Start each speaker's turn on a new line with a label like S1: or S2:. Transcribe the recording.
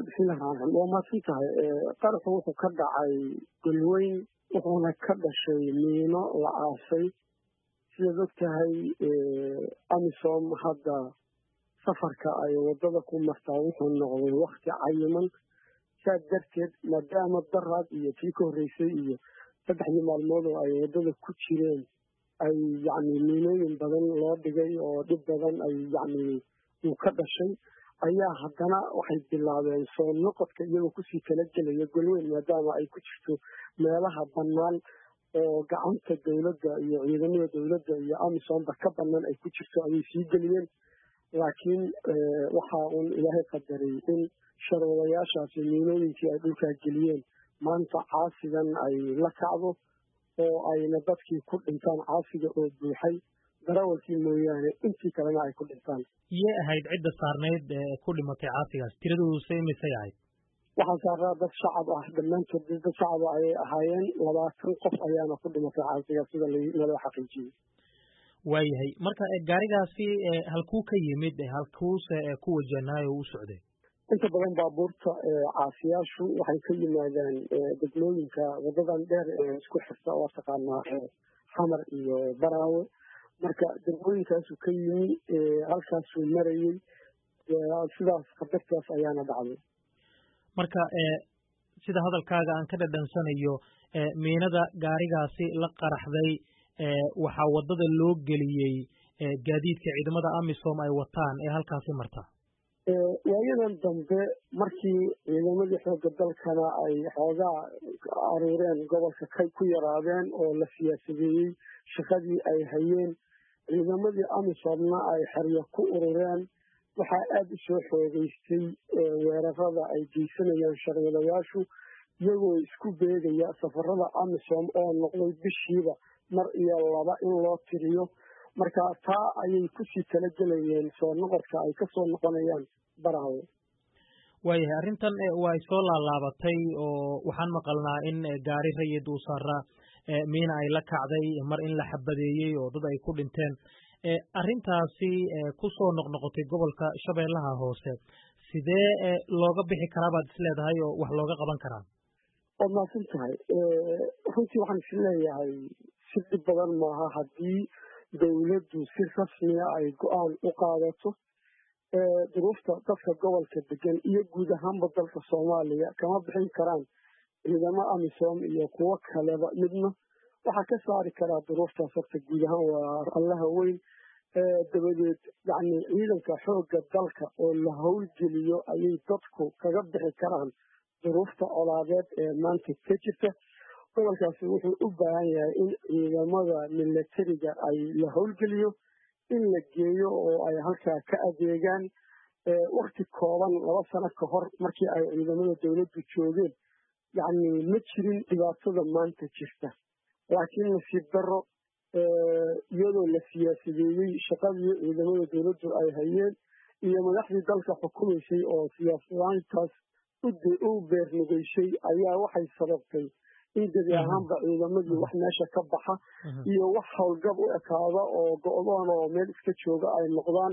S1: bismillahi waa maadsantahay. Qaraxu wuxuu ka dhacay Galweyn wuxuuna ka dhashay miino la aasay. Sidaad ogtahay amisom hadda safarka ay wadada ku martaa wuxuu noqday waqti cayiman. Saa darteed maadaama daraad iyo tii ka horreysay iyo 3 maalmood oo ay wadada ku jireen ay miinooyin badan loo dhigay oo dhib badan ay uu ka dhashay ayaa haddana waxay bilaabeen soo noqodka iyagoo kusii kala gelaya Galweyn maadaama ay ku jirto meelaha bannaan oo gacanta dowladda iyo ciidamada dowladda iyo amisomba ka bannaan ay ku jirto ayay sii geliyeen. laakiin waxa uu ilaahay qadaray in sharwadayaashaasi miinooyinkii ay dhulkaa geliyeen maanta caasigan ay la kacdo oo ayna dadkii ku dhintaan caasiga oo buuxay darawalkii mooyaane intii kalena ay ku dhintaan.
S2: Iyay ahayd cidda saarneyd ku dhimatay caasigaas tiradoodu saymisay ahayd?
S1: waxaa saaraa dad shacab ah, dhammaantood dad shacab ayay ahaayeen. 20 qof ayaana ku dhimatay caasigaas sida naloo xaqiijiyey.
S2: waayahay marka gaarigaasi halkuu ka yimid halkuuse ku wajahnaayo u socday?
S1: inta badan baabuurta caasiyaashu waxay ka yimaadaan degmooyinka wadadan dheer ee isku xirta oo taqaanaa xamar iyo baraawe. marka degmooyinkaasu ka yimi halkaasuu marayey sidaas khatartaas ayaana dhacday.
S2: marka sida hadalkaaga aan ka dhadhansanayo miinada gaarigaasi la qaraxday waxaa wadada loo geliyey gaadiidka ciidamada amisom ay wataan ee halkaasi marta.
S1: waayadan dambe markii ciidamadii xoogga dalkana ay xoogaa aruureen gobolka kay ku yaraadeen oo la siyaasadeeyey shaqadii ay hayeen, ciidamadii amisomna ay xeryo ku urureen. waxaa aad u soo xoogeystay weerarada ay geysanayaan sharwadayaashu iyagoo isku beegaya safarada amisom oo noqday bishiiba mar iyo laba in loo tiriyo. marka taa ayay kusii kala gelayeen soo noqodka ay ka soo noqonayaan baraawe.
S2: waayahay arrintan way soo laalaabatay oo waxaan maqalnaa in gaari rayid uu saaraa miina ay la kacday, mar in la xabadeeyey oo dad ay ku dhinteen. arrintaasi ku soo noqnoqotay gobolka Shabeellaha Hoose sidee looga bixi karaa baad isleedahay oo wax looga qaban karaa?
S1: waad mahadsantahay. runtii waxaan isleeyahay si dhib badan maaha haddii dowladdu si rasmiya ay go-aan u qaadato. duruufta dadka gobolka degan iyo guud ahaanba dalka Soomaaliya kama bixin karaan ciidamo amisom iyo kuwo kaleba midna. waxaa ka saari karaa duruuftaas horta guud ahaan waa allaha weyn. dabadeed ciidanka xoogga dalka oo la howlgeliyo ayay dadku kaga bixi karaan duruufta colaadeed ee maanta ka jirta. gobolkaasi wuxuu u baahan yahay in ciidamada milatariga ay la howlgeliyo, in la geeyo oo ay halkaa ka adeegaan. wakti kooban 2 sano ka hor markii ay ciidamada dowladdu joogeen ma jirin dhibaatada maanta jirta. laakiin nasiib darro iyadoo la siyaasadeeyey shaqadii ciidamada dowladdu ay hayeen iyo madaxdii dalka xukumaysay oo siyaasadaantaas u beernugeysay ayaa waxay sababtay in gebi ahaanba ciidamadii wax meesha ka baxa iyo wax howlgab u ekaada oo go-doon oo meel iska jooga ay noqdaan.